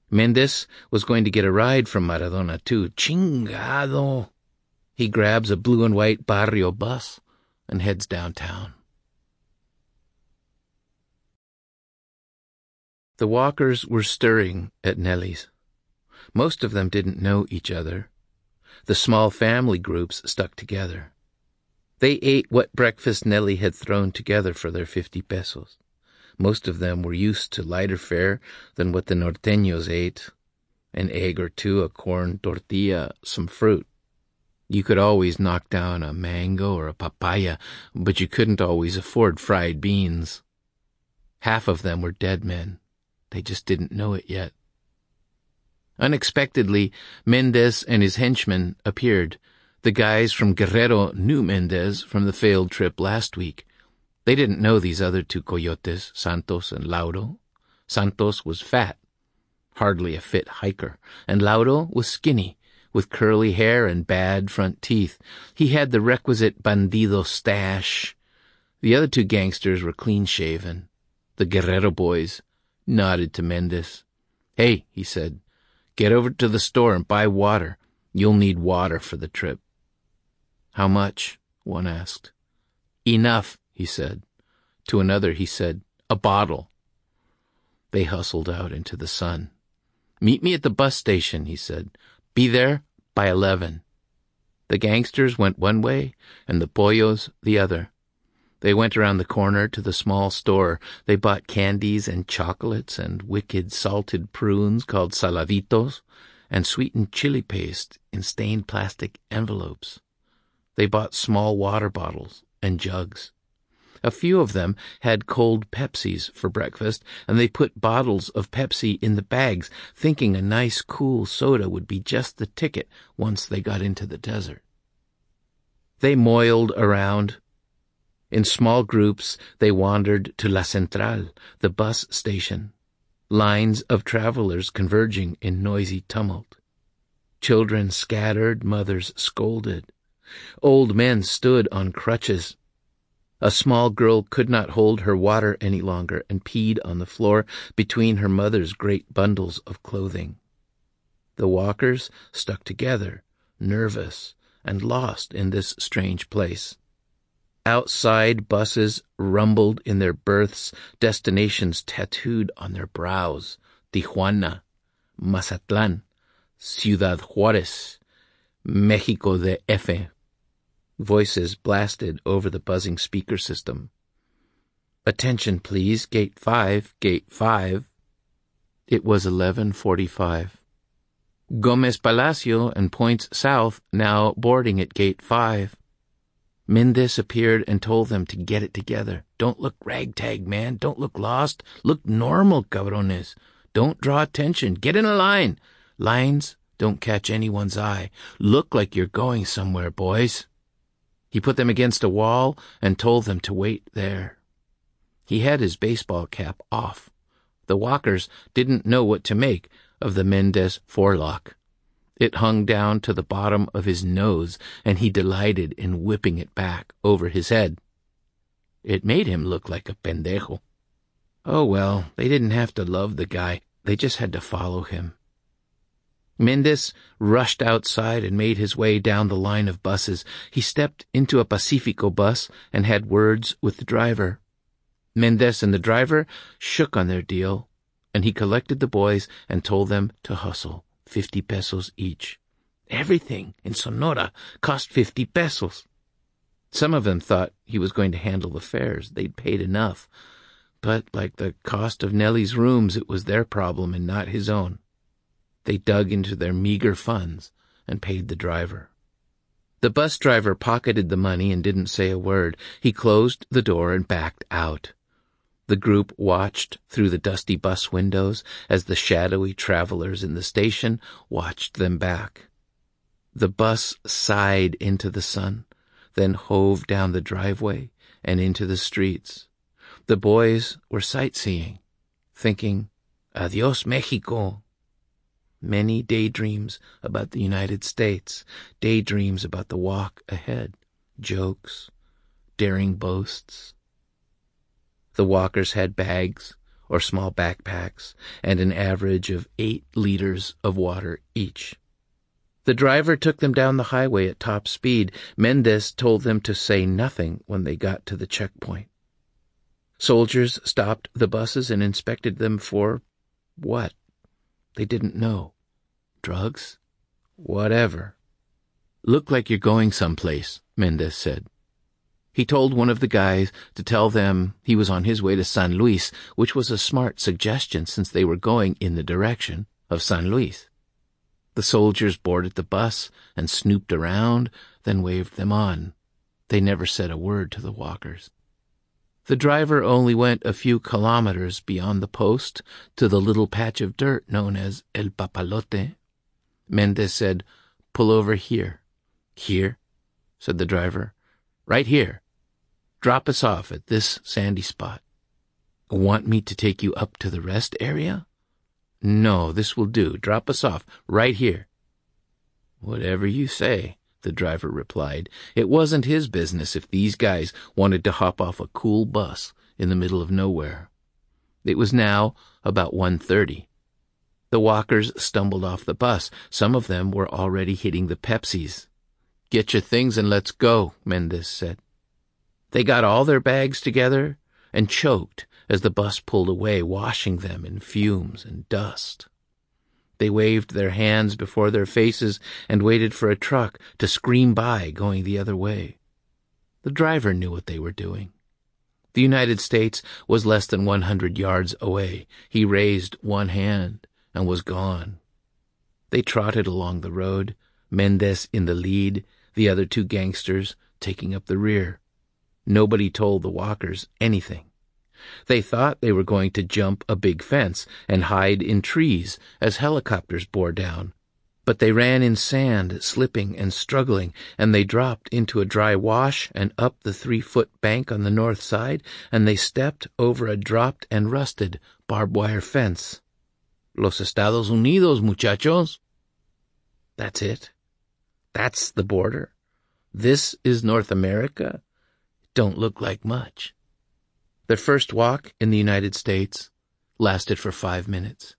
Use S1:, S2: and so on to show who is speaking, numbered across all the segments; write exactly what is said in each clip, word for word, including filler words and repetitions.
S1: Mendez was going to get a ride from Maradona, too. Chingado! He grabs a blue and white Barrio bus and heads downtown. The walkers were stirring at Nelly's. Most of them didn't know each other. The small family groups stuck together. They ate what breakfast Nelly had thrown together for their fifty pesos. Most of them were used to lighter fare than what the norteños ate. An egg or two, a corn tortilla, some fruit. You could always knock down a mango or a papaya, but you couldn't always afford fried beans. Half of them were dead men. They just didn't know it yet. Unexpectedly, Mendez and his henchmen appeared. The guys from Guerrero knew Mendez from the failed trip last week. They didn't know these other two coyotes, Santos and Lauro. Santos was fat, hardly a fit hiker, and Lauro was skinny, with curly hair and bad front teeth. He had the requisite bandido stash. The other two gangsters were clean-shaven. The Guerrero boys nodded to Mendez. "Hey," he said, "get over to the store and buy water. You'll need water for the trip." "How much?" one asked. "Enough," he said. To another he said, "A bottle." They hustled out into the sun. "Meet me at the bus station," he said. "Be there by eleven." The gangsters went one way and the pollos the other. They went around the corner to the small store. They bought candies and chocolates and wicked salted prunes called saladitos and sweetened chili paste in stained plastic envelopes. They bought small water bottles and jugs. A few of them had cold Pepsis for breakfast, and they put bottles of Pepsi in the bags, thinking a nice cool soda would be just the ticket once they got into the desert. They moiled around. In small groups, they wandered to La Central, the bus station. Lines of travelers converging in noisy tumult. Children scattered, mothers scolded. Old men stood on crutches. A small girl could not hold her water any longer and peed on the floor between her mother's great bundles of clothing. The walkers stuck together, nervous and lost in this strange place. Outside, buses rumbled in their berths, destinations tattooed on their brows. Tijuana, Mazatlan, Ciudad Juárez, Mexico D F. Voices blasted over the buzzing speaker system. "Attention, please. Gate five, gate five. It was eleven forty-five. Gomez Palacio and points south now boarding at gate five. Mendez appeared and told them to get it together. "Don't look ragtag, man. Don't look lost. Look normal, cabrones. Don't draw attention. Get in a line. Lines don't catch anyone's eye. Look like you're going somewhere, boys." He put them against a wall and told them to wait there. He had his baseball cap off. The walkers didn't know what to make of the Mendez forelock. It hung down to the bottom of his nose, and he delighted in whipping it back over his head. It made him look like a pendejo. Oh well, they didn't have to love the guy. They just had to follow him. Mendez rushed outside and made his way down the line of buses. He stepped into a Pacifico bus and had words with the driver. Mendez and the driver shook on their deal, and he collected the boys and told them to hustle. Fifty pesos each. Everything in Sonora cost fifty pesos. Some of them thought he was going to handle the fares. They'd paid enough. But like the cost of Nelly's rooms, it was their problem and not his own. They dug into their meager funds and paid the driver. The bus driver pocketed the money and didn't say a word. He closed the door and backed out. The group watched through the dusty bus windows as the shadowy travelers in the station watched them back. The bus sighed into the sun, then hove down the driveway and into the streets. The boys were sightseeing, thinking, "Adios, Mexico." Many daydreams about the United States, daydreams about the walk ahead, jokes, daring boasts. The walkers had bags, or small backpacks, and an average of eight liters of water each. The driver took them down the highway at top speed. Mendez told them to say nothing when they got to the checkpoint. Soldiers stopped the buses and inspected them for what? They didn't know. Drugs? Whatever. "Look like you're going someplace," Mendez said. He told one of the guys to tell them he was on his way to San Luis, which was a smart suggestion since they were going in the direction of San Luis. The soldiers boarded the bus and snooped around, then waved them on. They never said a word to the walkers. The driver only went a few kilometers beyond the post to the little patch of dirt known as El Papalote. Mendez said, "Pull over here." "Here?" said the driver. "Right here. Drop us off at this sandy spot." "Want me to take you up to the rest area?" "No, this will do. Drop us off right here." "Whatever you say," the driver replied. It wasn't his business if these guys wanted to hop off a cool bus in the middle of nowhere. It was now about one thirty. The walkers stumbled off the bus. Some of them were already hitting the Pepsis. "Get your things and let's go," Mendez said. They got all their bags together and choked as the bus pulled away, washing them in fumes and dust. They waved their hands before their faces and waited for a truck to scream by going the other way. The driver knew what they were doing. The United States was less than one hundred yards away. He raised one hand and was gone. They trotted along the road, Mendez in the lead, the other two gangsters taking up the rear. Nobody told the walkers anything. They thought they were going to jump a big fence and hide in trees as helicopters bore down. But they ran in sand, slipping and struggling, and they dropped into a dry wash and up the three-foot bank on the north side, and they stepped over a dropped and rusted barbed wire fence. "Los Estados Unidos, muchachos." That's it. That's the border. This is North America. Don't look like much. Their first walk in the United States lasted for five minutes.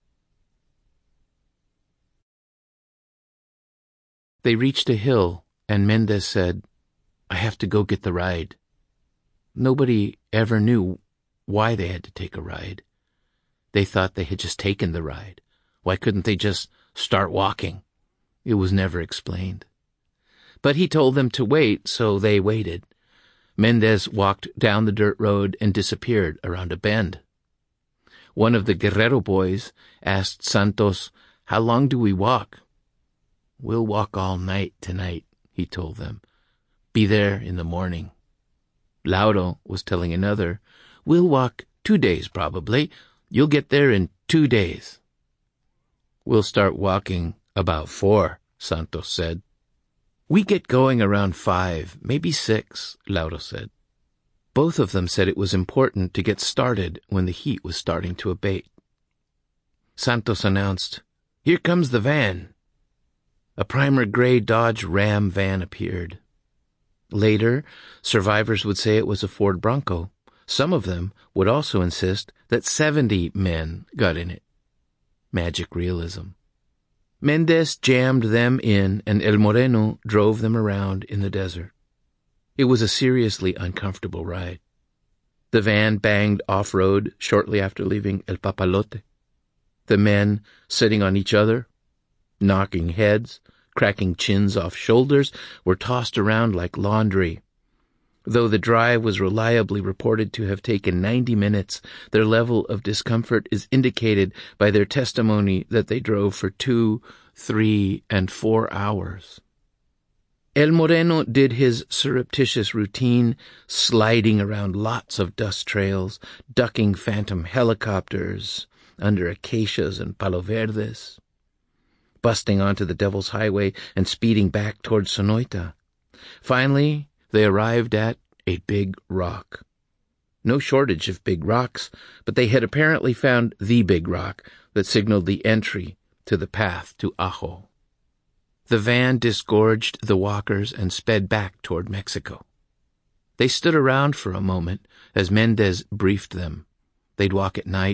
S1: They reached a hill, and Mendez said, "I have to go get the ride." Nobody ever knew why they had to take a ride. They thought they had just taken the ride. Why couldn't they just start walking? It was never explained. But he told them to wait, so they waited. Mendez walked down the dirt road and disappeared around a bend. One of the Guerrero boys asked Santos, "How long do we walk?" "We'll walk all night tonight," he told them. "Be there in the morning." Lauro was telling another, "We'll walk two days probably. You'll get there in two days." "We'll start walking about four," Santos said. "We get going around five, maybe six," Lauro said. Both of them said it was important to get started when the heat was starting to abate. Santos announced, "Here comes the van." A primer gray Dodge Ram van appeared. Later, survivors would say it was a Ford Bronco. Some of them would also insist that seventy men got in it. Magic realism. Mendez jammed them in, and El Moreno drove them around in the desert. It was a seriously uncomfortable ride. The van banged off-road shortly after leaving El Papalote. The men sitting on each other, knocking heads, cracking chins off shoulders, were tossed around like laundry. Though the drive was reliably reported to have taken ninety minutes, their level of discomfort is indicated by their testimony that they drove for two, three, and four hours. El Moreno did his surreptitious routine, sliding around lots of dust trails, ducking phantom helicopters under acacias and palo verdes, busting onto the Devil's Highway and speeding back toward Sonoita. Finally, they arrived at a big rock. No shortage of big rocks, but they had apparently found the big rock that signaled the entry to the path to Ajo. The van disgorged the walkers and sped back toward Mexico. They stood around for a moment as Mendez briefed them. They'd walk at night,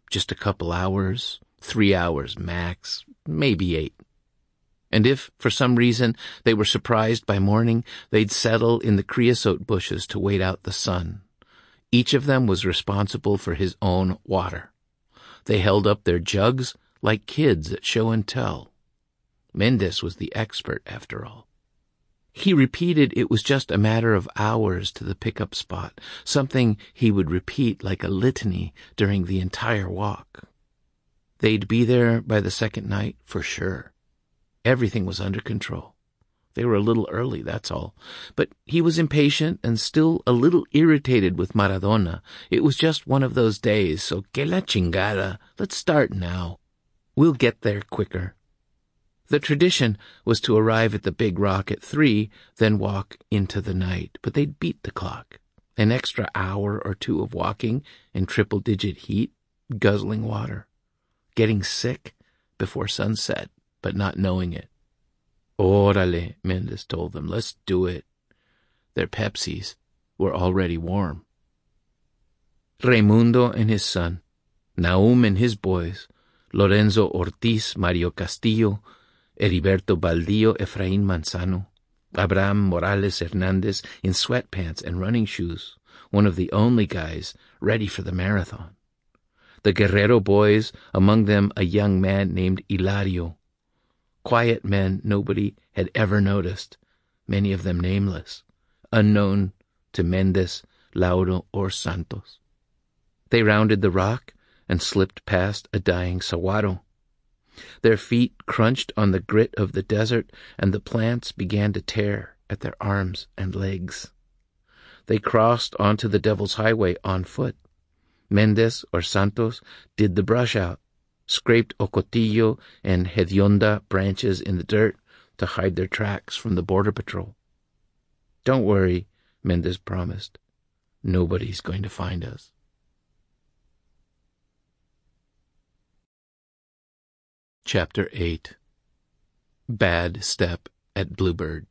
S1: Just a couple hours, three hours max, maybe eight. And if, for some reason, they were surprised by morning, they'd settle in the creosote bushes to wait out the sun. Each of them was responsible for his own water. They held up their jugs like kids at show and tell. Mendez was the expert, after all. He repeated it was just a matter of hours to the pickup spot, something he would repeat like a litany during the entire walk. They'd be there by the second night, for sure. Everything was under control. They were a little early, that's all. But he was impatient and still a little irritated with Maradona. It was just one of those days, so que la chingada, let's start now. We'll get there quicker. The tradition was to arrive at the big rock at three, then walk into the night. But they'd beat the clock. An extra hour or two of walking in triple-digit heat, guzzling water. Getting sick before sunset, but not knowing it. Órale, Mendez told them, let's do it. Their Pepsis were already warm. Raimundo and his son, Nahum and his boys, Lorenzo Ortiz, Mario Castillo, Heriberto Baldillo, Efraín Manzano, Abraham Morales Hernandez in sweatpants and running shoes, one of the only guys ready for the marathon. The Guerrero boys, among them a young man named Hilario. Quiet men nobody had ever noticed, many of them nameless, unknown to Mendez, Lauro, or Santos. They rounded the rock and slipped past a dying saguaro. Their feet crunched on the grit of the desert, and the plants began to tear at their arms and legs. They crossed onto the Devil's Highway on foot. Mendez or Santos did the brush out, scraped ocotillo and hedionda branches in the dirt to hide their tracks from the border patrol. Don't worry, Mendez promised. Nobody's going to find us. Chapter eight. Bad Step at Bluebird.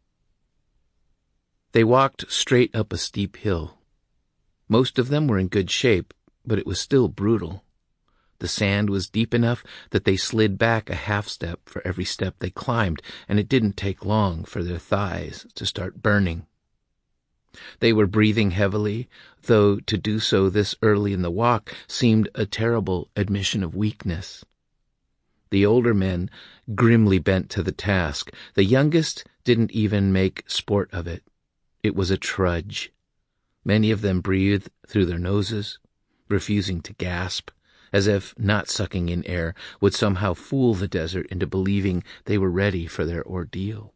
S1: They walked straight up a steep hill. Most of them were in good shape, but it was still brutal. The sand was deep enough that they slid back a half step for every step they climbed, and it didn't take long for their thighs to start burning. They were breathing heavily, though to do so this early in the walk seemed a terrible admission of weakness. The older men grimly bent to the task. The youngest didn't even make sport of it. It was a trudge. Many of them breathed through their noses, refusing to gasp, as if not sucking in air would somehow fool the desert into believing they were ready for their ordeal.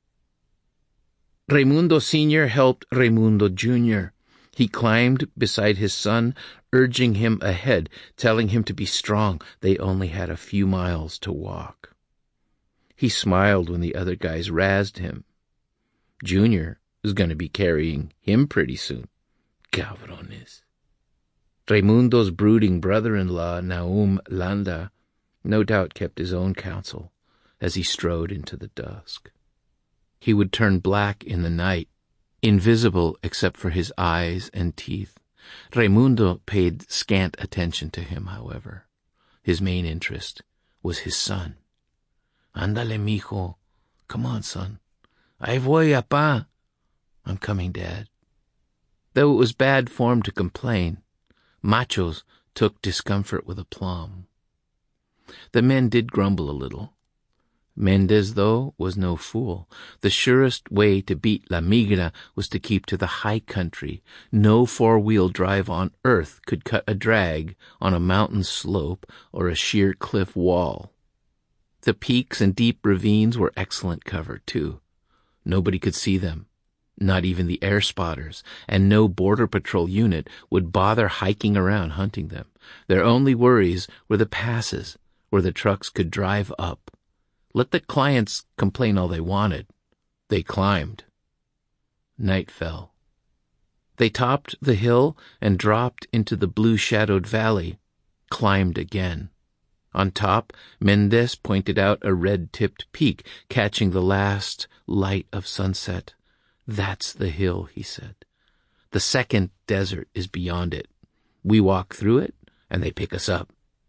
S1: Raimundo Senior helped Raimundo Junior He climbed beside his son, urging him ahead, telling him to be strong. They only had a few miles to walk. He smiled when the other guys razzed him. Junior was going to be carrying him pretty soon. Cabrones. Raimundo's brooding brother-in-law, Nahum Landa, no doubt kept his own counsel as he strode into the dusk. He would turn black in the night, invisible except for his eyes and teeth. Raimundo paid scant attention to him, however. His main interest was his son. Ándale, mijo. Come on, son. Ahí voy, apá. I'm coming, Dad. Though it was bad form to complain, machos took discomfort with aplomb. The men did grumble a little. Mendez, though, was no fool. The surest way to beat La Migra was to keep to the high country. No four-wheel drive on earth could cut a drag on a mountain slope or a sheer cliff wall. The peaks and deep ravines were excellent cover, too. Nobody could see them, not even the air spotters, and no border patrol unit would bother hiking around hunting them. Their only worries were the passes, where the trucks could drive up. Let the clients complain all they wanted. They climbed. Night fell. They topped the hill and dropped into the blue-shadowed valley, climbed again. On top, Mendez pointed out a red-tipped peak, catching the last light of sunset. That's the hill, he said. The second desert is beyond it. We walk through it, and they pick us up.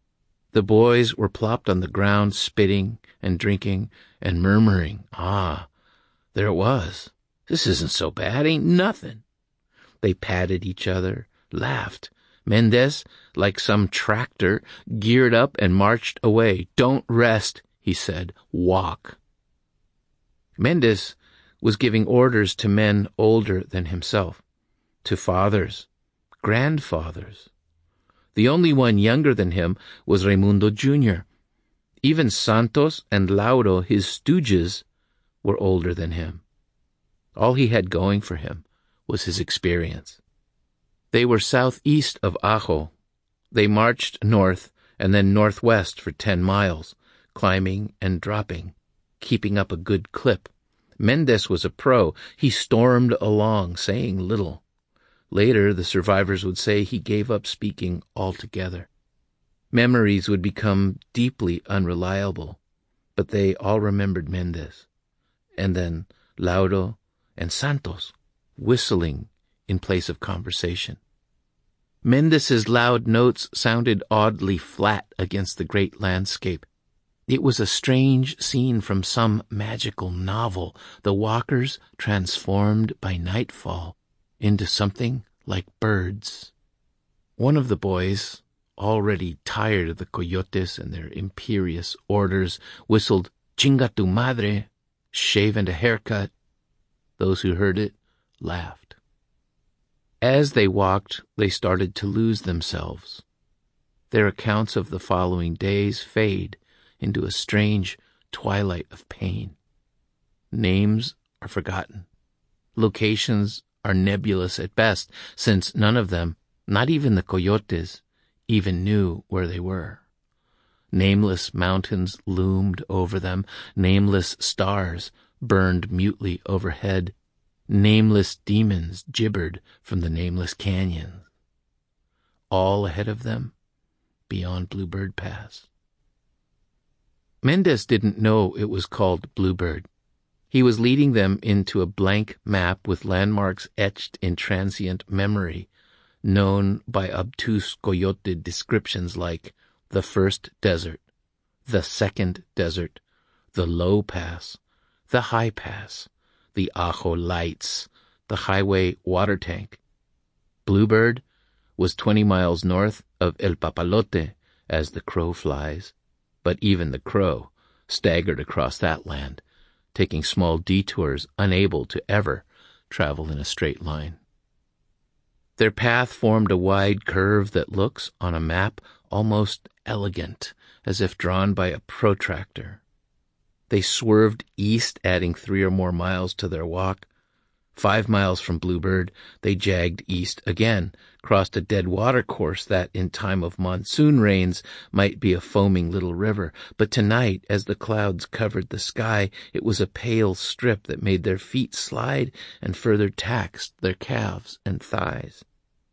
S1: The boys were plopped on the ground, spitting and drinking and murmuring. Ah, there it was. This isn't so bad, ain't nothing. They patted each other, laughed. Mendez, like some tractor, geared up and marched away. Don't rest, he said. Walk. Mendez was giving orders to men older than himself, to fathers, grandfathers. The only one younger than him was Raimundo Junior Even Santos and Lauro, his stooges, were older than him. All he had going for him was his experience. They were southeast of Ajo. They marched north and then northwest for ten miles, climbing and dropping, keeping up a good clip. Mendez was a pro. He stormed along, saying little. Later, the survivors would say he gave up speaking altogether. Memories would become deeply unreliable, but they all remembered Mendez. And then Lauro and Santos, whistling in place of conversation. Mendez's loud notes sounded oddly flat against the great landscape. It was a strange scene from some magical novel, the walkers transformed by nightfall into something like birds. One of the boys, already tired of the coyotes and their imperious orders, whistled, "Chinga tu madre," shave and a haircut. Those who heard it laughed. As they walked, they started to lose themselves. Their accounts of the following days fade into a strange twilight of pain. Names are forgotten. Locations are nebulous at best, since none of them, not even the coyotes, even knew where they were. Nameless mountains loomed over them. Nameless stars burned mutely overhead. Nameless demons gibbered from the nameless canyons. All ahead of them, beyond Bluebird Pass. Mendez didn't know it was called Bluebird. He was leading them into a blank map with landmarks etched in transient memory, known by obtuse coyote descriptions like the first desert, the second desert, the low pass, the high pass, the Ajo lights, the highway water tank. Bluebird was twenty miles north of El Papalote as the crow flies, but even the crow staggered across that land, taking small detours, unable to ever travel in a straight line. Their path formed a wide curve that looks, on a map, almost elegant, as if drawn by a protractor. They swerved east, adding three or more miles to their walk. Five miles from Bluebird, they jagged east again, crossed a dead water course that, in time of monsoon rains, might be a foaming little river. But tonight, as the clouds covered the sky, it was a pale strip that made their feet slide and further taxed their calves and thighs.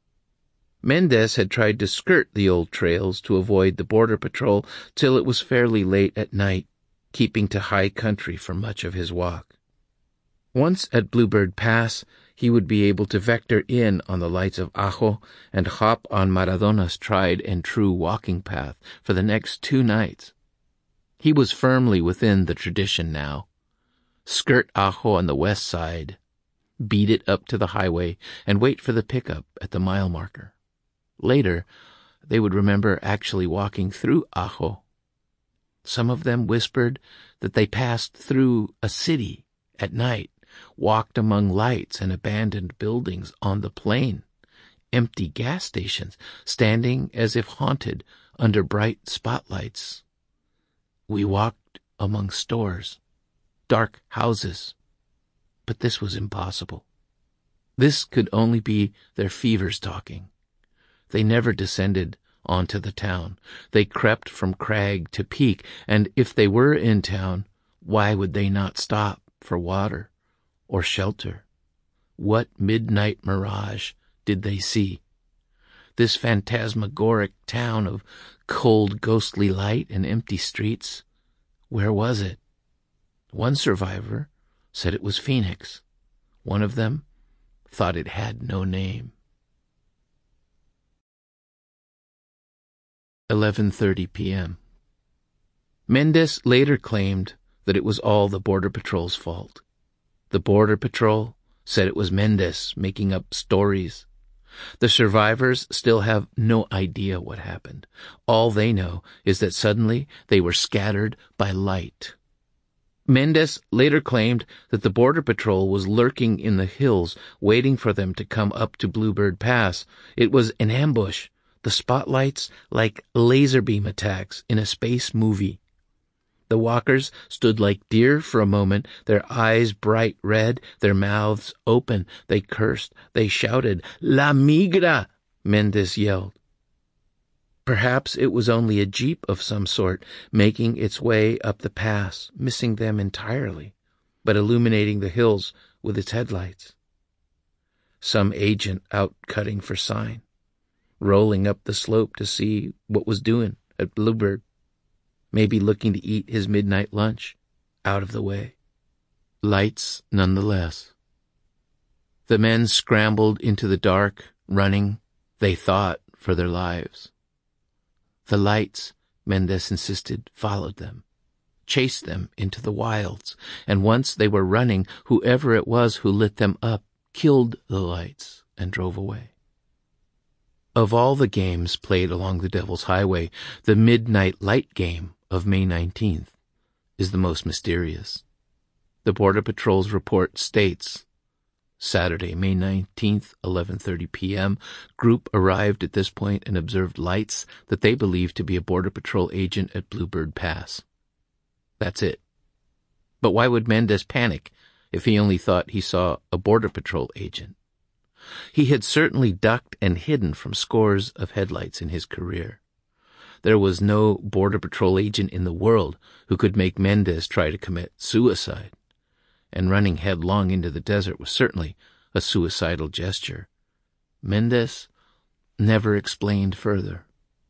S1: Mendez had tried to skirt the old trails to avoid the border patrol till it was fairly late at night, keeping to high country for much of his walk. Once at Bluebird Pass, he would be able to vector in on the lights of Ajo and hop on Maradona's tried and true walking path for the next two nights. He was firmly within the tradition now. Skirt Ajo on the west side, beat it up to the highway, and wait for the pickup at the mile marker. Later, they would remember actually walking through Ajo. Some of them whispered that they passed through a city at night, walked among lights and abandoned buildings on the plain, empty gas stations, standing as if haunted under bright spotlights. We walked among stores, dark houses, but this was impossible. This could only be their fevers talking. They never descended onto the town. They crept from crag to peak, and if they were in town, why would they not stop for water or shelter? What midnight mirage did they see? This phantasmagoric town of cold, ghostly light and empty streets, where was it? One survivor said it was Phoenix. One of them thought it had no name. eleven thirty p.m. Mendez later claimed that it was all the Border Patrol's fault. The Border Patrol said it was Mendez making up stories. The survivors still have no idea what happened. All they know is that suddenly they were scattered by light. Mendez later claimed that the Border Patrol was lurking in the hills, waiting for them to come up to Bluebird Pass. It was an ambush, the spotlights like laser beam attacks in a space movie. The walkers stood like deer for a moment, their eyes bright red, their mouths open. They cursed, they shouted, "La migra!" Mendez yelled. Perhaps it was only a jeep of some sort making its way up the pass, missing them entirely, but illuminating the hills with its headlights. Some agent out cutting for sign, rolling up the slope to see what was doing at Bluebird. Maybe looking to eat his midnight lunch out of the way. Lights nonetheless. The men scrambled into the dark, running, they thought, for their lives. The lights, Mendez insisted, followed them, chased them into the wilds, and once they were running, whoever it was who lit them up killed the lights and drove away. Of all the games played along the Devil's Highway, the Midnight Light game of May nineteenth is the most mysterious. The Border Patrol's report states, Saturday, May nineteenth, eleven thirty p.m., group arrived at this point and observed lights that they believed to be a Border Patrol agent at Bluebird Pass. That's it. But why would Mendez panic if he only thought he saw a Border Patrol agent? He had certainly ducked and hidden from scores of headlights in his career. There was no Border Patrol agent in the world who could make Mendez try to commit suicide, and running headlong into the desert was certainly a suicidal gesture. Mendez never explained further.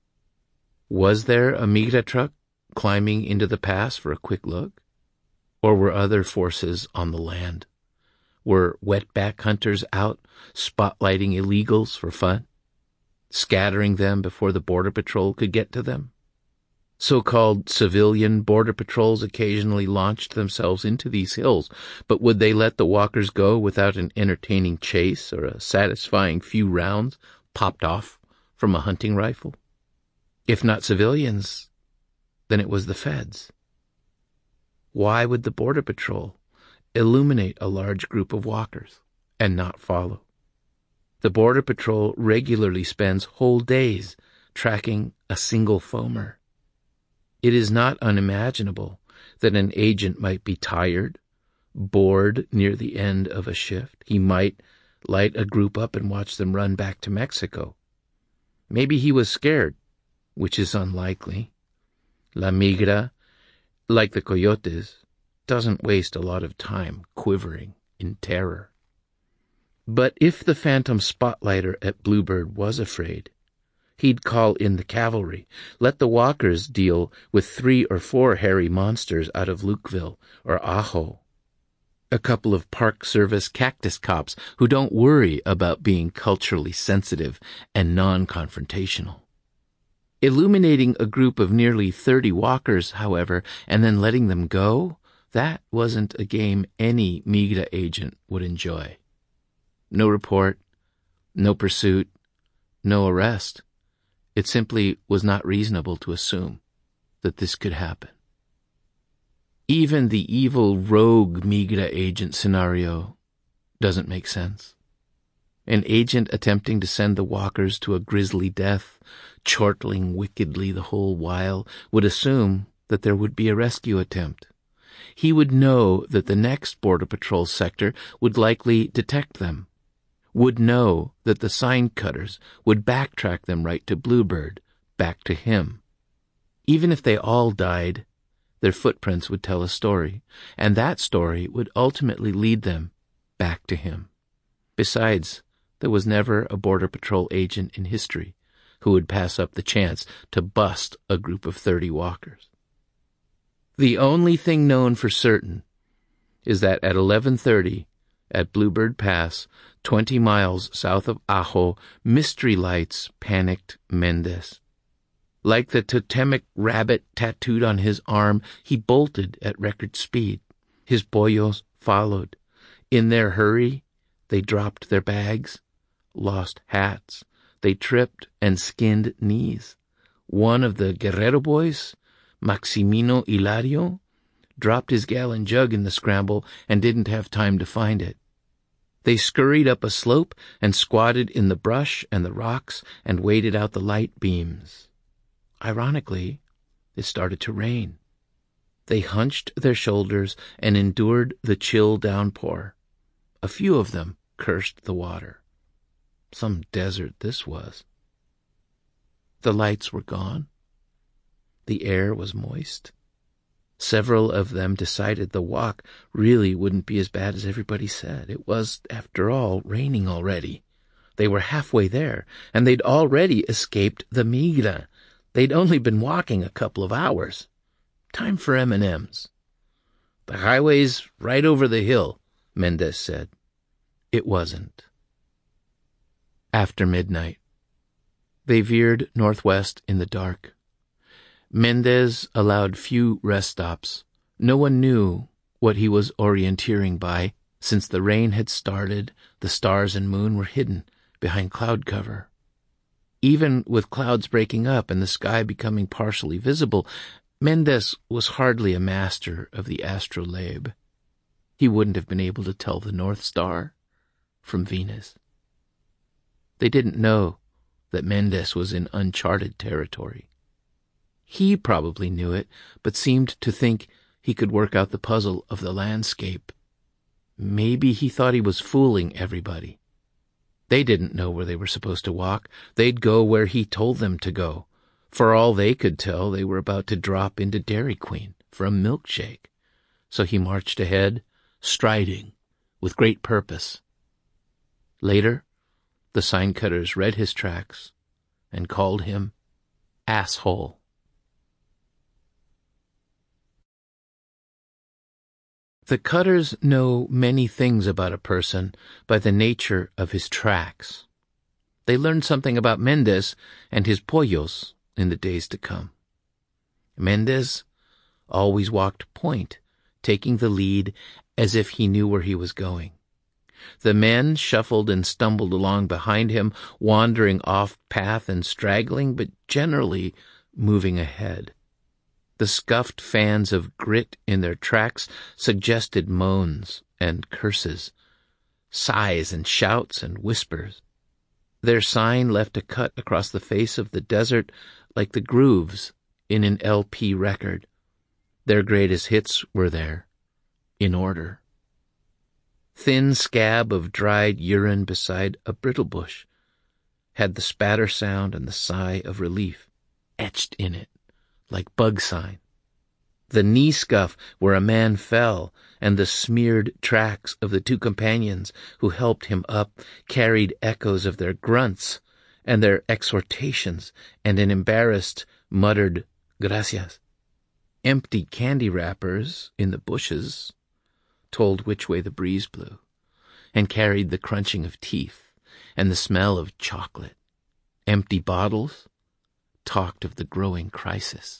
S1: Was there a migra truck climbing into the pass for a quick look? Or were other forces on the land? Were wetback hunters out spotlighting illegals for fun, scattering them before the Border Patrol could get to them? So-called civilian Border Patrols occasionally launched themselves into these hills, but would they let the walkers go without an entertaining chase or a satisfying few rounds popped off from a hunting rifle? If not civilians, then it was the feds. Why would the Border Patrol illuminate a large group of walkers and not follow? The Border Patrol regularly spends whole days tracking a single foamer. It is not unimaginable that an agent might be tired, bored near the end of a shift. He might light a group up and watch them run back to Mexico. Maybe he was scared, which is unlikely. La Migra, like the coyotes, doesn't waste a lot of time quivering in terror. But if the phantom spotlighter at Bluebird was afraid, he'd call in the cavalry, let the walkers deal with three or four hairy monsters out of Lukeville or Ajo. A couple of Park Service cactus cops who don't worry about being culturally sensitive and non-confrontational. Illuminating a group of nearly thirty walkers, however, and then letting them go, that wasn't a game any migra agent would enjoy. No report, no pursuit, no arrest. It simply was not reasonable to assume that this could happen. Even the evil rogue migra agent scenario doesn't make sense. An agent attempting to send the walkers to a grisly death, chortling wickedly the whole while, would assume that there would be a rescue attempt. He would know that the next Border Patrol sector would likely detect them, would know that the sign cutters would backtrack them right to Bluebird, back to him. Even if they all died, their footprints would tell a story, and that story would ultimately lead them back to him. Besides, there was never a Border Patrol agent in history who would pass up the chance to bust a group of thirty walkers. The only thing known for certain is that at eleven thirty, at Bluebird Pass, twenty miles south of Ajo, mystery lights panicked Mendez. Like the totemic rabbit tattooed on his arm, he bolted at record speed. His pollos followed. In their hurry, they dropped their bags, lost hats. They tripped and skinned knees. One of the Guerrero boys, Maximino Hilario, dropped his gallon jug in the scramble and didn't have time to find it. They scurried up a slope and squatted in the brush and the rocks and waited out the light beams. Ironically, it started to rain. They hunched their shoulders and endured the chill downpour. A few of them cursed the water. Some desert this was. The lights were gone. The air was moist. Several of them decided the walk really wouldn't be as bad as everybody said. It was, after all, raining already. They were halfway there, and they'd already escaped the migra. They'd only been walking a couple of hours. Time for M and M's. The highway's right over the hill, Mendez said. It wasn't. After midnight, they veered northwest in the dark. Mendez allowed few rest stops. No one knew what he was orienteering by. Since the rain had started, the stars and moon were hidden behind cloud cover. Even with clouds breaking up and the sky becoming partially visible, Mendez was hardly a master of the astrolabe. He wouldn't have been able to tell the North Star from Venus. They didn't know that Mendez was in uncharted territory. He probably knew it, but seemed to think he could work out the puzzle of the landscape. Maybe he thought he was fooling everybody. They didn't know where they were supposed to walk. They'd go where he told them to go. For all they could tell, they were about to drop into Dairy Queen for a milkshake. So he marched ahead, striding, with great purpose. Later, the sign cutters read his tracks and called him asshole. The cutters know many things about a person by the nature of his tracks. They learned something about Mendez and his pollos in the days to come. Mendez always walked point, taking the lead as if he knew where he was going. The men shuffled and stumbled along behind him, wandering off path and straggling, but generally moving ahead. The scuffed fans of grit in their tracks suggested moans and curses, sighs and shouts and whispers. Their sign left a cut across the face of the desert like the grooves in an L P record. Their greatest hits were there, in order. Thin scab of dried urine beside a brittle bush had the spatter sound and the sigh of relief etched in it, like bug sign. The knee scuff where a man fell and the smeared tracks of the two companions who helped him up carried echoes of their grunts and their exhortations and an embarrassed, muttered gracias. Empty candy wrappers in the bushes told which way the breeze blew, and carried the crunching of teeth and the smell of chocolate. Empty bottles talked of the growing crisis.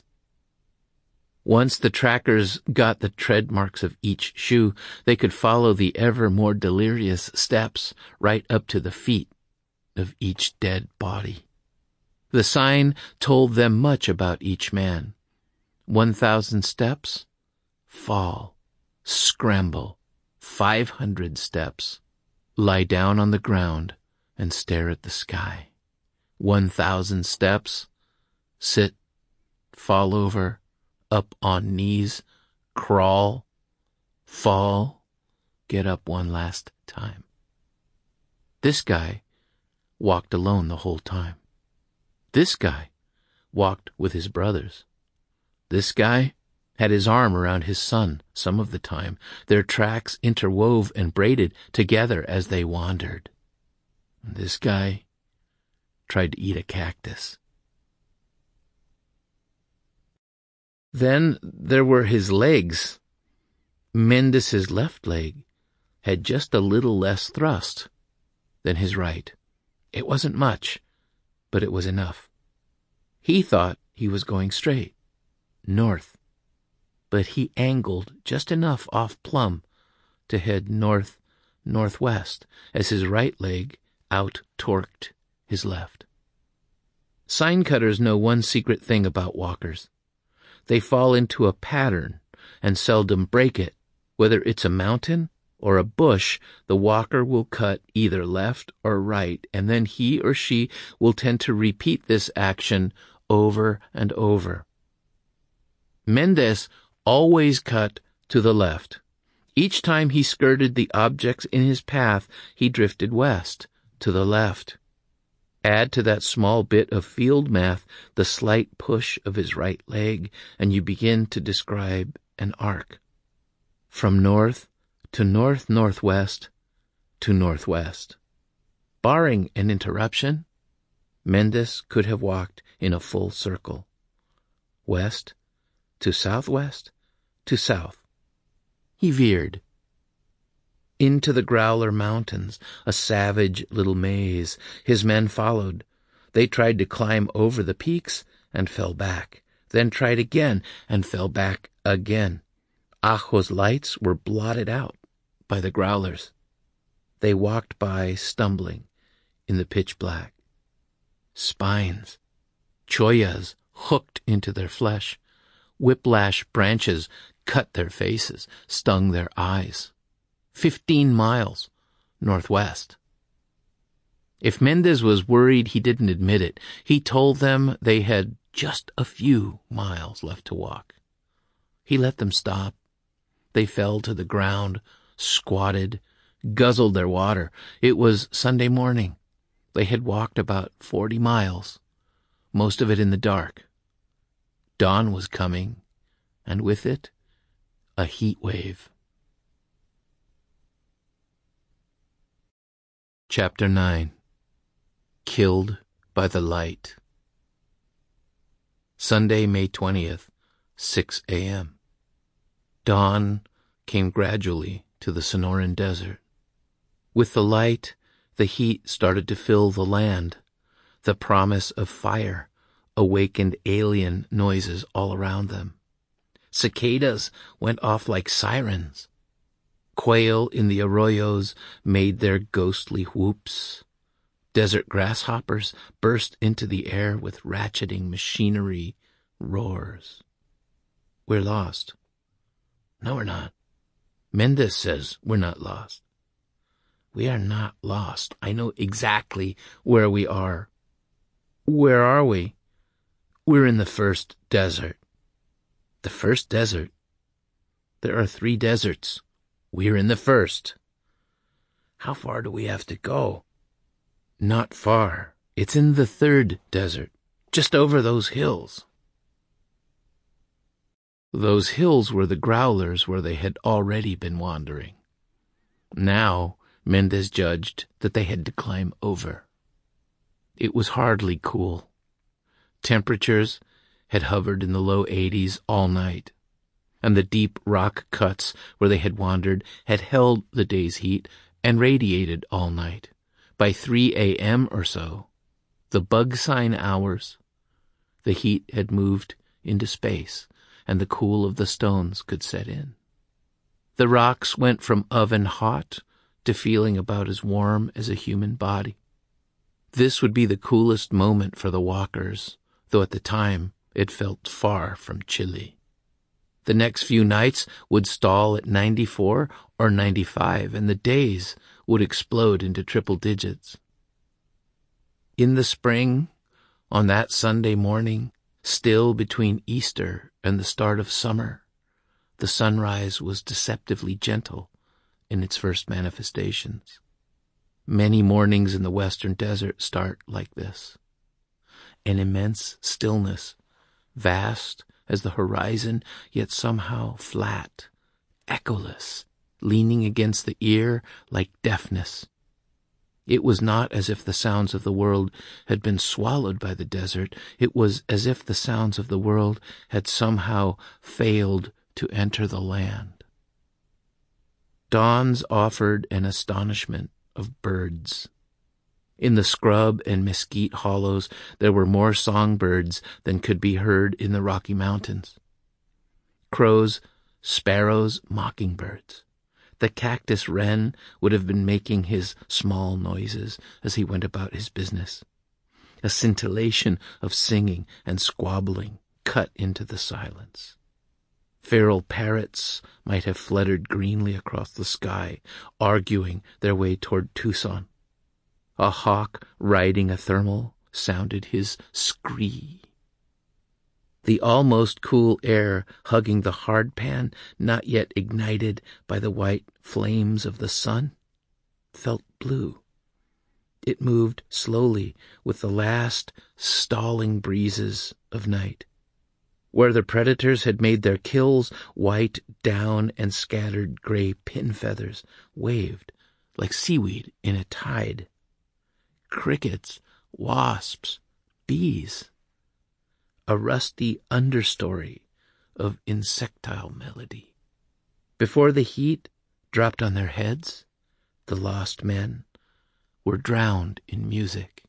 S1: Once the trackers got the tread marks of each shoe, they could follow the ever more delirious steps right up to the feet of each dead body. The sign told them much about each man. One thousand steps, fall, scramble. Five hundred steps, lie down on the ground and stare at the sky. One thousand steps, sit, fall over, up on knees, crawl, fall, get up one last time. This guy walked alone the whole time. This guy walked with his brothers. This guy had his arm around his son some of the time, their tracks interwove and braided together as they wandered. This guy tried to eat a cactus. Then there were his legs. Mendez's left leg had just a little less thrust than his right. It wasn't much, but it was enough. He thought he was going straight, north. But he angled just enough off plumb to head north-northwest as his right leg out-torqued his left. Sign cutters know one secret thing about walkers. They fall into a pattern and seldom break it. Whether it's a mountain or a bush, the walker will cut either left or right, and then he or she will tend to repeat this action over and over. Mendez always cut to the left. Each time he skirted the objects in his path, he drifted west, to the left. Add to that small bit of field math the slight push of his right leg, and you begin to describe an arc. From north to north-northwest to northwest. Barring an interruption, Mendez could have walked in a full circle. West to southwest to south. He veered. Into the Growler Mountains, a savage little maze. His men followed. They tried to climb over the peaks and fell back, then tried again and fell back again. Ajo's lights were blotted out by the growlers. They walked by stumbling in the pitch black. Spines, chollas hooked into their flesh. Whiplash branches cut their faces, stung their eyes. Fifteen miles northwest. If Mendez was worried, he didn't admit it. He told them they had just a few miles left to walk. He let them stop. They fell to the ground, squatted, guzzled their water. It was Sunday morning. They had walked about forty miles, most of it in the dark. Dawn was coming, and with it, a heat wave. Chapter nine. Killed by the Light. Sunday, May twentieth, six a.m. Dawn came gradually to the Sonoran Desert. With the light, the heat started to fill the land. The promise of fire awakened alien noises all around them. Cicadas went off like sirens. Quail in the arroyos made their ghostly whoops. Desert grasshoppers burst into the air with ratcheting machinery roars. We're lost. No, we're not. Mendez says we're not lost. We are not lost. I know exactly where we are. Where are we? We're in the first desert. The first desert? There are three deserts. We're in the first. How far do we have to go? Not far. It's in the third desert, just over those hills. Those hills were the growlers where they had already been wandering. Now, Mendez judged that they had to climb over. It was hardly cool. Temperatures had hovered in the low eighties all night, and the deep rock cuts where they had wandered had held the day's heat and radiated all night. By three a.m. or so, the bug sign hours, the heat had moved into space, and the cool of the stones could set in. The rocks went from oven hot to feeling about as warm as a human body. This would be the coolest moment for the walkers, though at the time it felt far from chilly. The next few nights would stall at ninety-four or ninety-five, and the days would explode into triple digits. In the spring, on that Sunday morning, still between Easter and the start of summer, the sunrise was deceptively gentle in its first manifestations. Many mornings in the western desert start like this. An immense stillness, vast as the horizon, yet somehow flat, echoless, leaning against the ear like deafness. It was not as if the sounds of the world had been swallowed by the desert. It was as if the sounds of the world had somehow failed to enter the land. Dawns offered an astonishment of birds. In the scrub and mesquite hollows, there were more songbirds than could be heard in the Rocky Mountains. Crows, sparrows, mockingbirds. The cactus wren would have been making his small noises as he went about his business. A scintillation of singing and squabbling cut into the silence. Feral parrots might have fluttered greenly across the sky, arguing their way toward Tucson. A hawk riding a thermal sounded his scree. The almost cool air hugging the hard pan, not yet ignited by the white flames of the sun, felt blue. It moved slowly with the last stalling breezes of night. Where the predators had made their kills, white down and scattered gray pin feathers waved like seaweed in a tide. Crickets, wasps, bees. A rusty understory of insectile melody. Before the heat dropped on their heads, the lost men were drowned in music.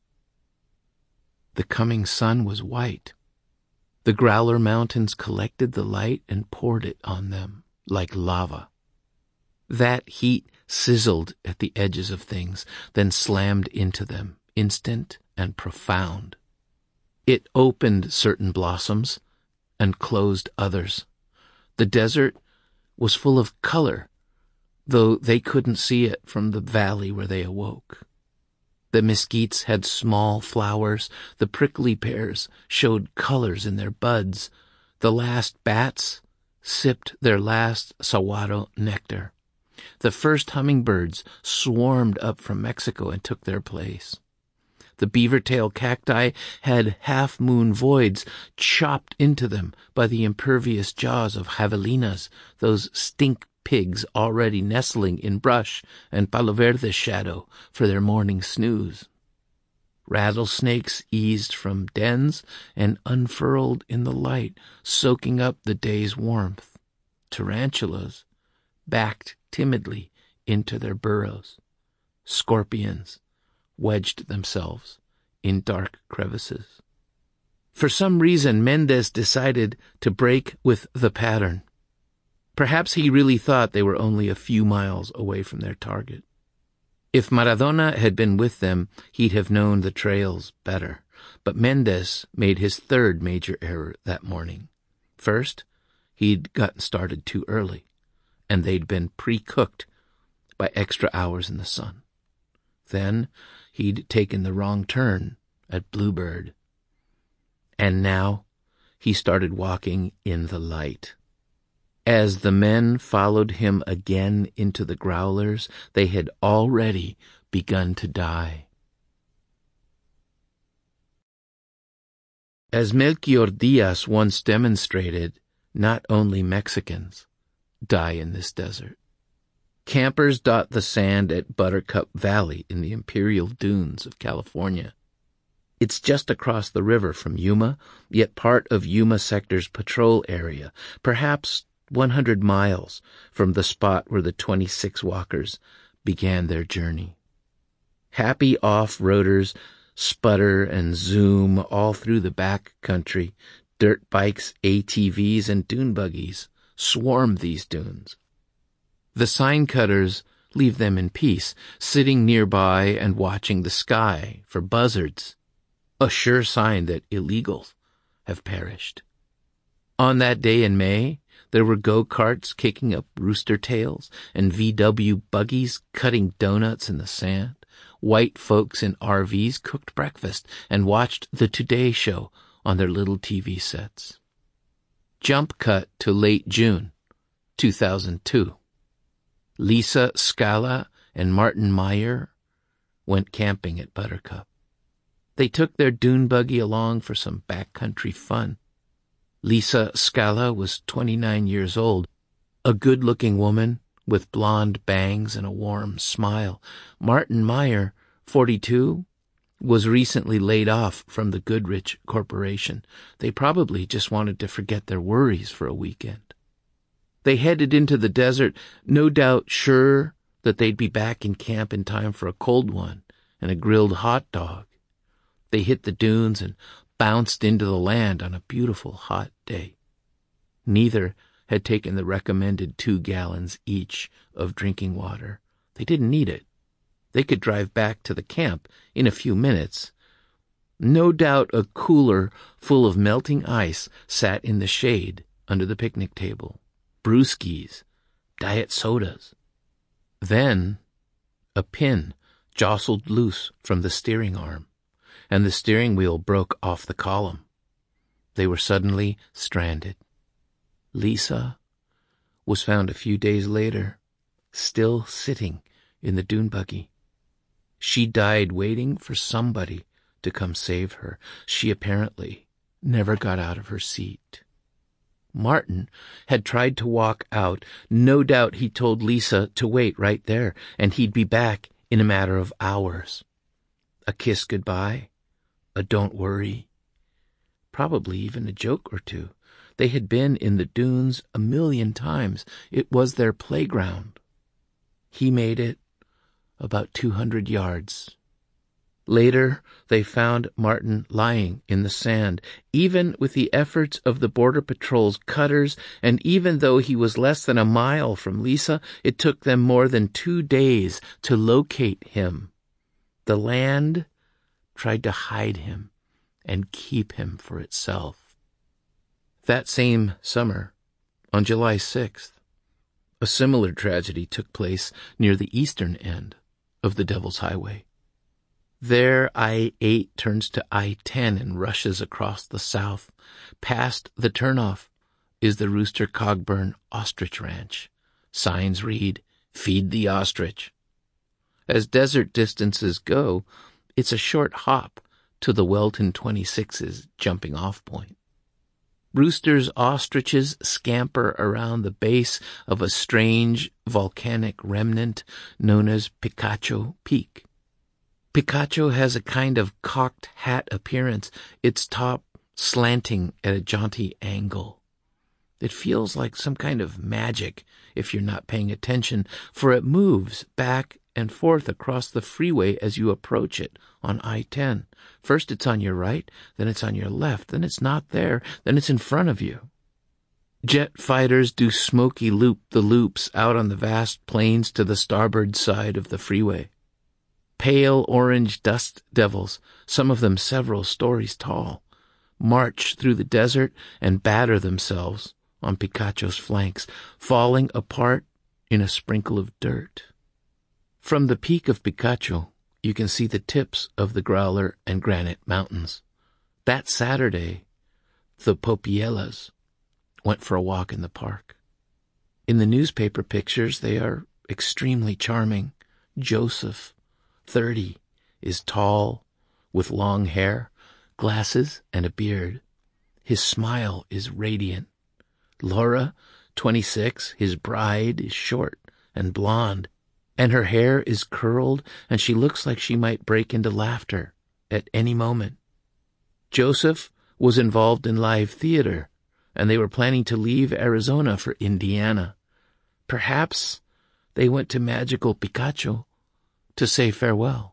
S1: The coming sun was white. The Growler Mountains collected the light and poured it on them like lava. That heat sizzled at the edges of things, then slammed into them, instant and profound. It opened certain blossoms and closed others. The desert was full of color, though they couldn't see it from the valley where they awoke. The mesquites had small flowers, the prickly pears showed colors in their buds, the last bats sipped their last saguaro nectar. The first hummingbirds swarmed up from Mexico and took their place. The beaver-tail cacti had half-moon voids chopped into them by the impervious jaws of javelinas, those stink pigs already nestling in brush and palo verde shadow for their morning snooze. Rattlesnakes eased from dens and unfurled in the light, soaking up the day's warmth. Tarantulas backed timidly into their burrows. Scorpions wedged themselves in dark crevices. For some reason, Mendez decided to break with the pattern. Perhaps he really thought they were only a few miles away from their target. If Maradona had been with them, he'd have known the trails better. But Mendez made his third major error that morning. First, he'd gotten started too early, and they'd been pre-cooked by extra hours in the sun. Then, he'd taken the wrong turn at Bluebird. And now, he started walking in the light. As the men followed him again into the growlers, they had already begun to die. As Melchior Diaz once demonstrated, not only Mexicans die in this desert. Campers dot the sand at Buttercup Valley in the Imperial Dunes of California. It's just across the river from Yuma, yet part of Yuma Sector's patrol area, perhaps one hundred miles from the spot where the twenty-six walkers began their journey. Happy off-roaders sputter and zoom all through the back country. Dirt bikes, A T Vs, and dune buggies swarm these dunes. The sign cutters leave them in peace, sitting nearby and watching the sky for buzzards, a sure sign that illegals have perished. On that day in May, there were go-karts kicking up rooster tails and V W buggies cutting donuts in the sand. White folks in R Vs cooked breakfast and watched the Today Show on their little T V sets. Jump cut to late June, two thousand two. Lisa Scala and Martin Meyer went camping at Buttercup. They took their dune buggy along for some backcountry fun. Lisa Scala was twenty-nine years old, a good-looking woman with blonde bangs and a warm smile. Martin Meyer, forty-two, was recently laid off from the Goodrich Corporation. They probably just wanted to forget their worries for a weekend. They headed into the desert, no doubt sure that they'd be back in camp in time for a cold one and a grilled hot dog. They hit the dunes and bounced into the land on a beautiful hot day. Neither had taken the recommended two gallons each of drinking water. They didn't need it. They could drive back to the camp in a few minutes. No doubt a cooler full of melting ice sat in the shade under the picnic table. Brewskis, diet sodas. Then a pin jostled loose from the steering arm, and the steering wheel broke off the column. They were suddenly stranded. Lisa was found a few days later, still sitting in the dune buggy. She died waiting for somebody to come save her. She apparently never got out of her seat. Martin had tried to walk out. No doubt he told Lisa to wait right there, and he'd be back in a matter of hours. A kiss goodbye, a don't worry, probably even a joke or two. They had been in the dunes a million times. It was their playground. He made it about two hundred yards. Later, they found Martin lying in the sand. Even with the efforts of the Border Patrol's cutters, and even though he was less than a mile from Lisa, it took them more than two days to locate him. The land tried to hide him and keep him for itself. That same summer, on July sixth, a similar tragedy took place near the eastern end of the Devil's Highway. There, I eight turns to I ten and rushes across the south. Past the turnoff is the Rooster Cogburn Ostrich Ranch. Signs read, "Feed the ostrich." As desert distances go, it's a short hop to the Welton twenty-six's jumping-off point. Rooster's ostriches scamper around the base of a strange volcanic remnant known as Picacho Peak. Picacho has a kind of cocked hat appearance, its top slanting at a jaunty angle. It feels like some kind of magic if you're not paying attention, for it moves back and forth across the freeway as you approach it on I ten. First it's on your right, then it's on your left, then it's not there, then it's in front of you. Jet fighters do smoky loop-the-loops out on the vast plains to the starboard side of the freeway. Pale orange dust devils, some of them several stories tall, march through the desert and batter themselves on Picacho's flanks, falling apart in a sprinkle of dirt. From the peak of Picacho, you can see the tips of the Growler and Granite Mountains. That Saturday, the Popielas went for a walk in the park. In the newspaper pictures, they are extremely charming. Joseph, thirty, is tall, with long hair, glasses, and a beard. His smile is radiant. Laura, twenty-six, his bride, is short and blonde, and her hair is curled, and she looks like she might break into laughter at any moment. Joseph was involved in live theater, and they were planning to leave Arizona for Indiana. Perhaps they went to magical Picacho to say farewell.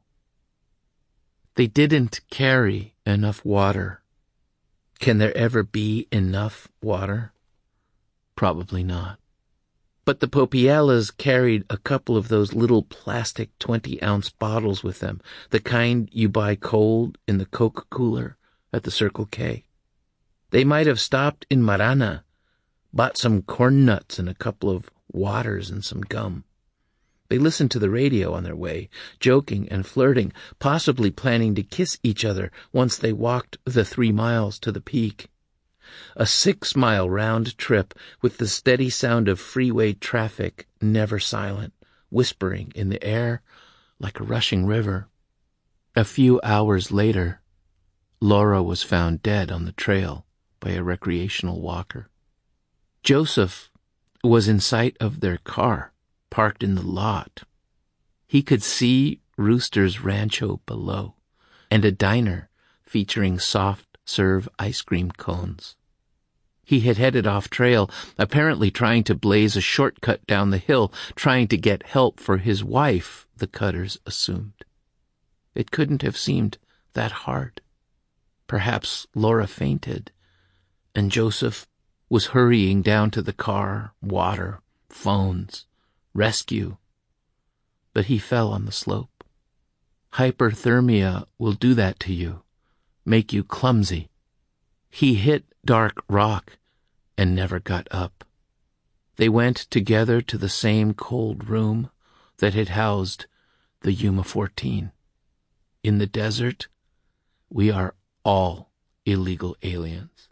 S1: They didn't carry enough water. Can there ever be enough water? Probably not. But the Popielas carried a couple of those little plastic twenty-ounce bottles with them, the kind you buy cold in the Coke cooler at the Circle K. They might have stopped in Marana, bought some corn nuts and a couple of waters and some gum. They listened to the radio on their way, joking and flirting, possibly planning to kiss each other once they walked the three miles to the peak. A six-mile round trip with the steady sound of freeway traffic never silent, whispering in the air like a rushing river. A few hours later, Laura was found dead on the trail by a recreational walker. Joseph was in sight of their car, parked in the lot. He could see Rooster's Rancho below, and a diner featuring soft-serve ice cream cones. He had headed off trail, apparently trying to blaze a shortcut down the hill, trying to get help for his wife, the cutters assumed. It couldn't have seemed that hard. Perhaps Laura fainted, and Joseph was hurrying down to the car, water, phones, rescue. But he fell on the slope. Hyperthermia will do that to you, make you clumsy. He hit dark rock and never got up. They went together to the same cold room that had housed the Yuma fourteen. In the desert, we are all illegal aliens.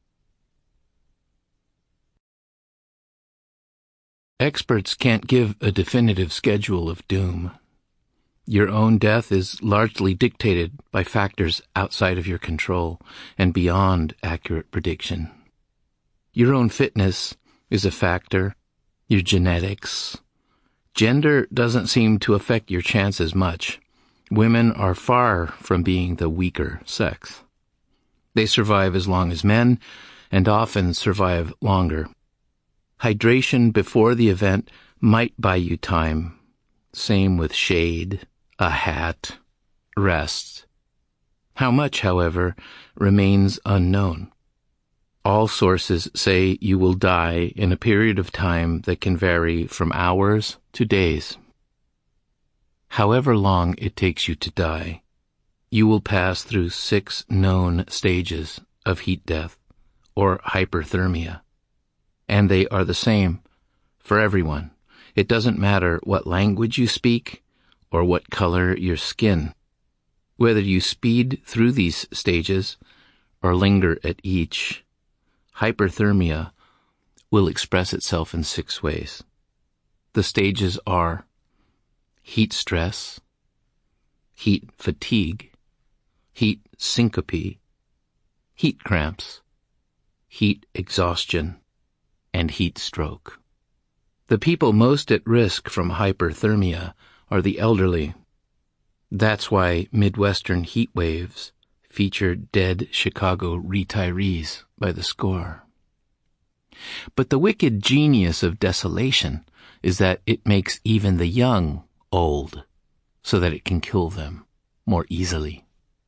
S1: Experts can't give a definitive schedule of doom. Your own death is largely dictated by factors outside of your control and beyond accurate prediction. Your own fitness is a factor, your genetics. Gender doesn't seem to affect your chances much. Women are far from being the weaker sex. They survive as long as men, and often survive longer. Hydration before the event might buy you time. Same with shade, a hat, rest. How much, however, remains unknown. All sources say you will die in a period of time that can vary from hours to days. However long it takes you to die, you will pass through six known stages of heat death, or hyperthermia. And they are the same for everyone. It doesn't matter what language you speak or what color your skin. Whether you speed through these stages or linger at each, hyperthermia will express itself in six ways. The stages are heat stress, heat fatigue, heat syncope, heat cramps, heat exhaustion, and heat stroke. The people most at risk from hyperthermia are the elderly. That's why Midwestern heat waves feature dead Chicago retirees by the score. But the wicked genius of desolation is that it makes even the young old, so that it can kill them more easily.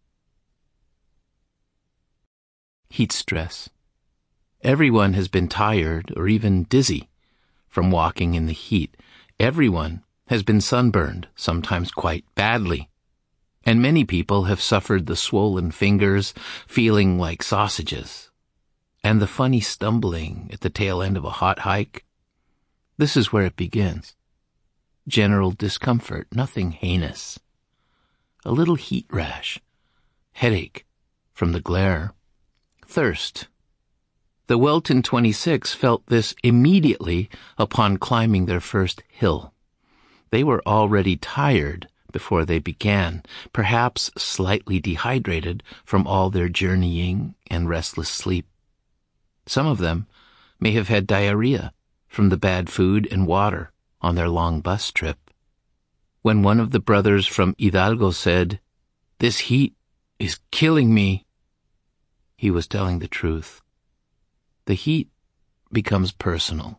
S1: Heat stress. Everyone has been tired or even dizzy from walking in the heat. Everyone has been sunburned, sometimes quite badly. And many people have suffered the swollen fingers, feeling like sausages, and the funny stumbling at the tail end of a hot hike. This is where it begins. General discomfort, nothing heinous. A little heat rash, headache from the glare, thirst. The Welton twenty-six felt this immediately upon climbing their first hill. They were already tired before they began, perhaps slightly dehydrated from all their journeying and restless sleep. Some of them may have had diarrhea from the bad food and water on their long bus trip. When one of the brothers from Hidalgo said, "This heat is killing me," he was telling the truth. The heat becomes personal.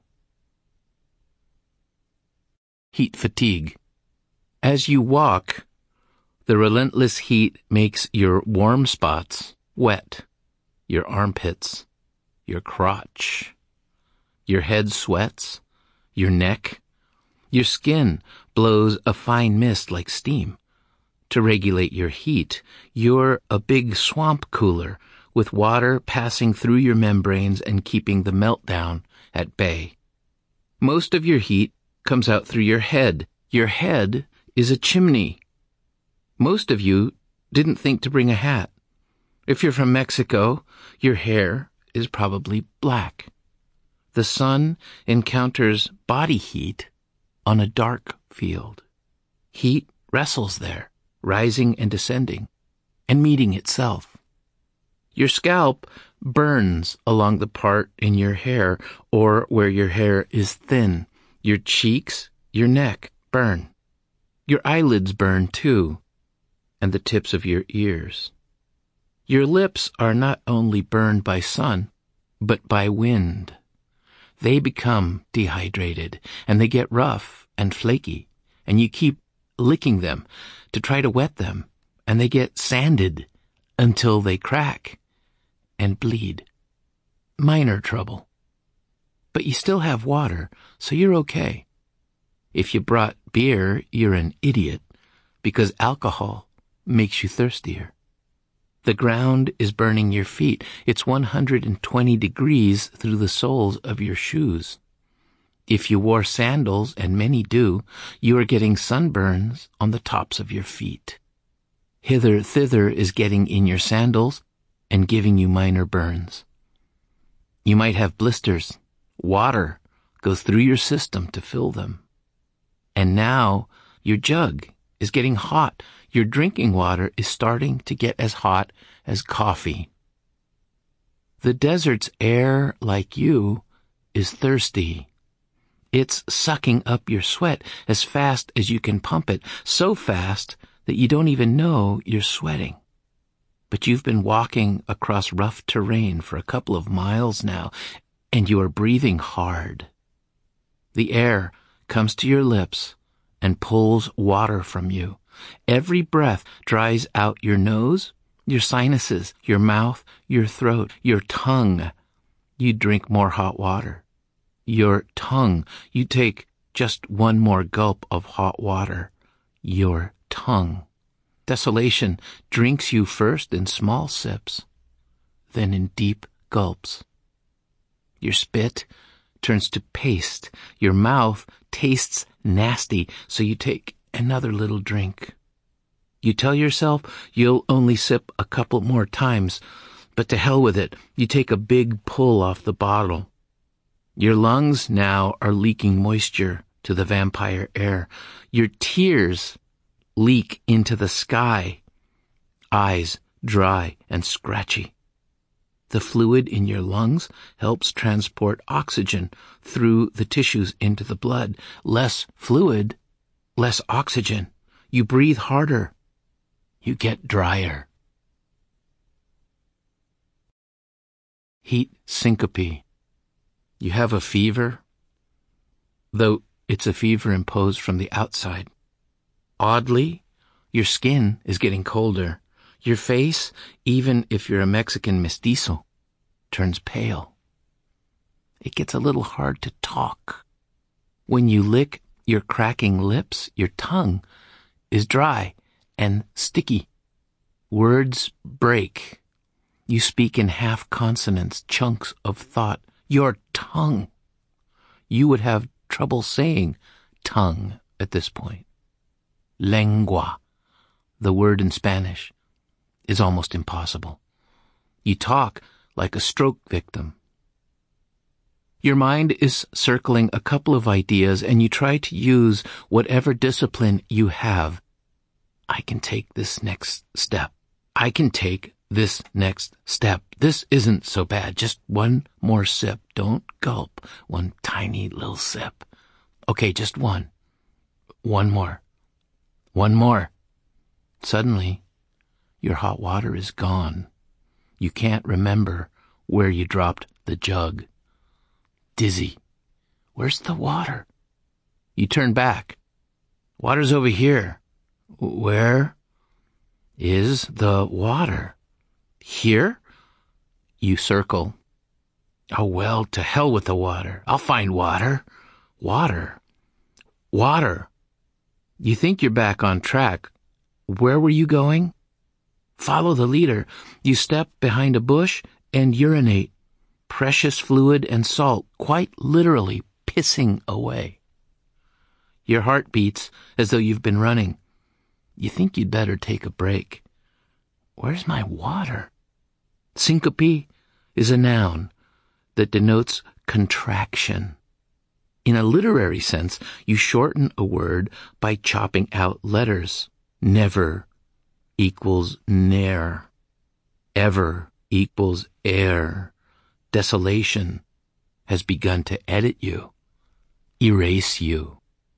S1: Heat fatigue. As you walk, the relentless heat makes your warm spots wet, your armpits, your crotch. Your head sweats, your neck, your skin blows a fine mist like steam. To regulate your heat, you're a big swamp cooler with water passing through your membranes and keeping the meltdown at bay. Most of your heat comes out through your head. Your head is a chimney. Most of you didn't think to bring a hat. If you're from Mexico, your hair is probably black. The sun encounters body heat on a dark field. Heat wrestles there, rising and descending, and meeting itself. Your scalp burns along the part in your hair or where your hair is thin. Your cheeks, your neck burn. Your eyelids burn too, and the tips of your ears. Your lips are not only burned by sun, but by wind. They become dehydrated, and they get rough and flaky, and you keep licking them to try to wet them, and they get sanded until they crack and bleed. Minor trouble. But you still have water, so you're okay. If you brought beer, you're an idiot, because alcohol makes you thirstier. The ground is burning your feet. It's one hundred twenty degrees through the soles of your shoes. If you wore sandals, and many do, you are getting sunburns on the tops of your feet. Hither thither is getting in your sandals and giving you minor burns. You might have blisters. Water goes through your system to fill them. And now your jug is getting hot. Your drinking water is starting to get as hot as coffee. The desert's air, like you, is thirsty. It's sucking up your sweat as fast as you can pump it, so fast that you don't even know you're sweating. But you've been walking across rough terrain for a couple of miles now, and you are breathing hard. The air comes to your lips and pulls water from you. Every breath dries out your nose, your sinuses, your mouth, your throat, your tongue. You drink more hot water. Your tongue. You take just one more gulp of hot water. Your tongue. Desolation drinks you first in small sips, then in deep gulps. Your spit turns to paste. Your mouth tastes nasty, so you take another little drink. You tell yourself you'll only sip a couple more times, but to hell with it, you take a big pull off the bottle. Your lungs now are leaking moisture to the vampire air. Your tears leak into the sky, eyes dry and scratchy. The fluid in your lungs helps transport oxygen through the tissues into the blood. Less fluid, less oxygen. You breathe harder. You get drier. Heat syncope. You have a fever, though it's a fever imposed from the outside. Oddly, your skin is getting colder. Your face, even if you're a Mexican mestizo, turns pale. It gets a little hard to talk. When you lick your cracking lips, your tongue is dry and sticky. Words break. You speak in half consonants, chunks of thought. Your tongue. You would have trouble saying tongue at this point. Lengua, the word in Spanish, is almost impossible. You talk like a stroke victim. Your mind is circling a couple of ideas, and you try to use whatever discipline you have. I can take this next step. I can take this next step. This isn't so bad. Just one more sip. Don't gulp. One tiny little sip. Okay, just one. One more. One more. Suddenly, your hot water is gone. You can't remember where you dropped the jug. Dizzy. Where's the water? You turn back. Water's over here. Where is the water? Here? You circle. Oh, well, to hell with the water. I'll find water. Water. Water. You think you're back on track. Where were you going? Follow the leader. You step behind a bush and urinate. Precious fluid and salt, quite literally pissing away. Your heart beats as though you've been running. You think you'd better take a break. Where's my water? Syncope is a noun that denotes contraction. In a literary sense, you shorten a word by chopping out letters. Never equals ne'er. Ever equals air. Desolation has begun to edit you, erase you.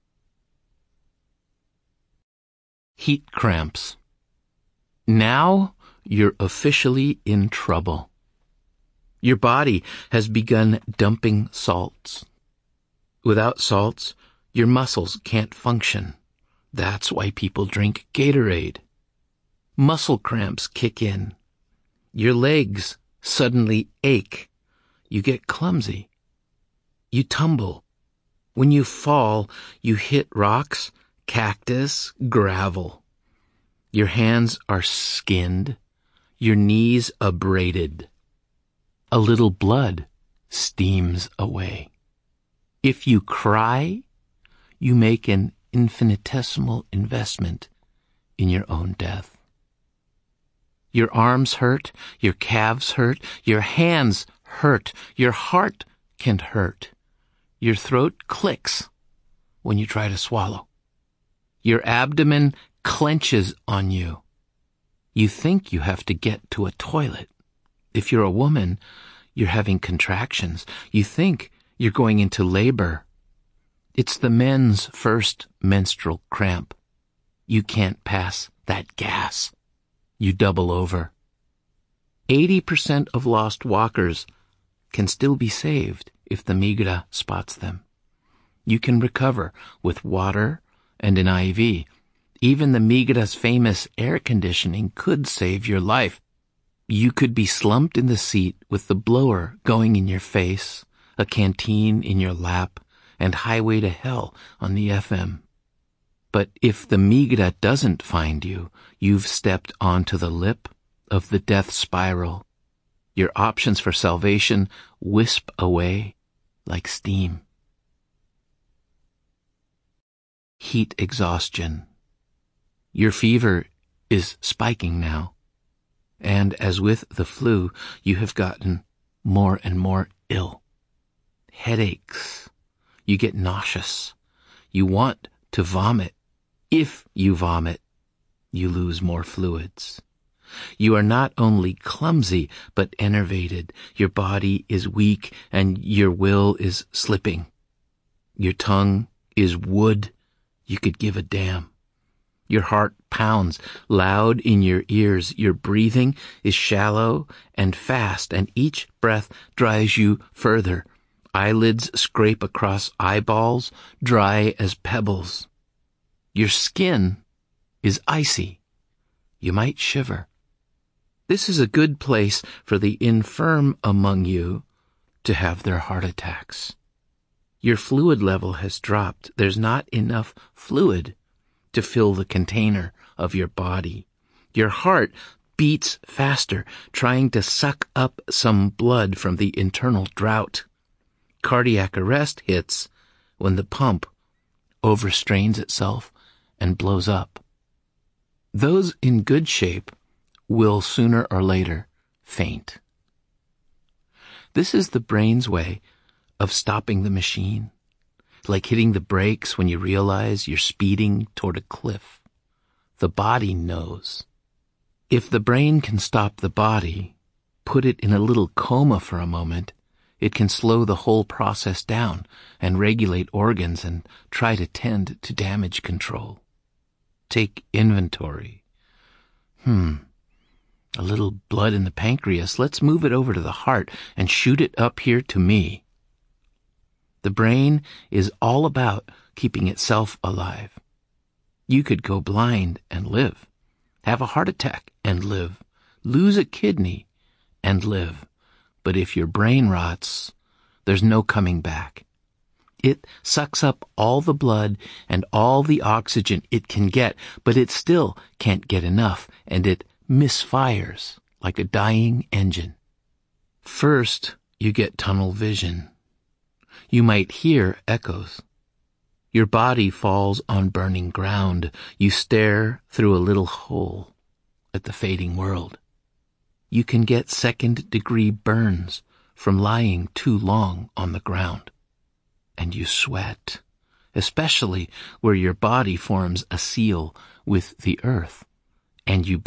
S1: Heat cramps. Now you're officially in trouble. Your body has begun dumping salts. Without salts, your muscles can't function. That's why people drink Gatorade. Muscle cramps kick in. Your legs suddenly ache. You get clumsy. You tumble. When you fall, you hit rocks, cactus, gravel. Your hands are skinned. Your knees abraded. A little blood steams away. If you cry, you make an infinitesimal investment in your own death. Your arms hurt, your calves hurt, your hands hurt, your heart can hurt. Your throat clicks when you try to swallow. Your abdomen clenches on you. You think you have to get to a toilet. If you're a woman, you're having contractions. You think you're going into labor. It's the men's first menstrual cramp. You can't pass that gas. You double over. eighty percent of lost walkers can still be saved if the migra spots them. You can recover with water and an I V. Even the migra's famous air conditioning could save your life. You could be slumped in the seat with the blower going in your face, a canteen in your lap, and Highway to Hell on the F M. But if the migra doesn't find you, you've stepped onto the lip of the death spiral. Your options for salvation wisp away like steam. Heat exhaustion. Your fever is spiking now. And as with the flu, you have gotten more and more ill. Headaches. You get nauseous. You want to vomit. If you vomit, you lose more fluids. You are not only clumsy, but enervated. Your body is weak and your will is slipping. Your tongue is wood. You could give a damn. Your heart pounds loud in your ears. Your breathing is shallow and fast, and each breath drives you further. Eyelids scrape across eyeballs, dry as pebbles. Your skin is icy. You might shiver. This is a good place for the infirm among you to have their heart attacks. Your fluid level has dropped. There's not enough fluid to fill the container of your body. Your heart beats faster, trying to suck up some blood from the internal drought. Cardiac arrest hits when the pump overstrains itself and blows up. Those in good shape will sooner or later faint. This is the brain's way of stopping the machine, like hitting the brakes when you realize you're speeding toward a cliff. The body knows. If the brain can stop the body, put it in a little coma for a moment, it can slow the whole process down and regulate organs and try to tend to damage control. Take inventory. Hmm. A little blood in the pancreas. Let's move it over to the heart and shoot it up here to me. The brain is all about keeping itself alive. You could go blind and live, have a heart attack and live, lose a kidney and live. But if your brain rots, there's no coming back. It sucks up all the blood and all the oxygen it can get, but it still can't get enough, and it misfires like a dying engine. First, you get tunnel vision. You might hear echoes. Your body falls on burning ground. You stare through a little hole at the fading world. You can get second-degree burns from lying too long on the ground. And you sweat, especially where your body forms a seal with the earth, and you